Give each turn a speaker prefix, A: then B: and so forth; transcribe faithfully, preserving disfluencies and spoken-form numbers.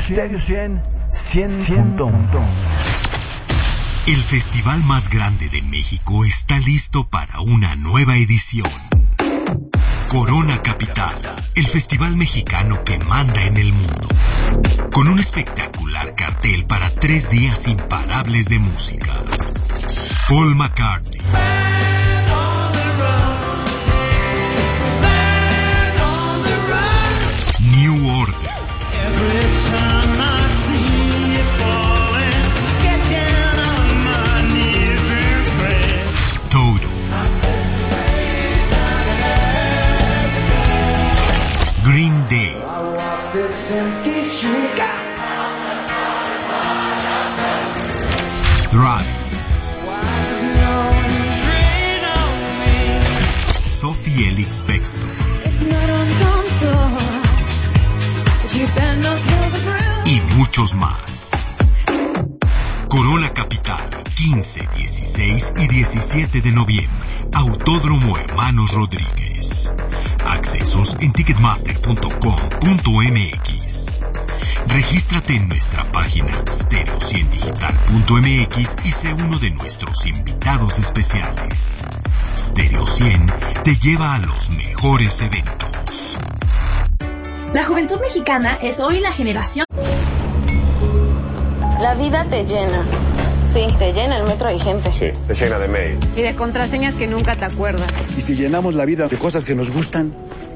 A: Stereo cien, cien punto uno.
B: El festival más grande de México está listo para una nueva edición. Corona Capital, el festival mexicano que manda en el mundo. Con un espectacular cartel para tres días imparables de música. Paul McCartney, New Order, Toto, Green Day, Thrice, Sophie Elix Bextor y muchos más. Corona Capital, quince, dieciséis y diecisiete de noviembre. Autódromo Hermanos Rodríguez. Accesos en ticketmaster punto com punto m x. Regístrate en nuestra página stereo cien digital punto m x y sé uno de nuestros invitados especiales. Stereo cien te lleva a los mejores eventos.
C: La juventud mexicana es hoy la generación.
D: La vida te llena. Sí, te llena el metro de gente.
E: Sí, te llena de mails.
F: Y de contraseñas que nunca te acuerdas.
G: Y si llenamos la vida de cosas que nos gustan,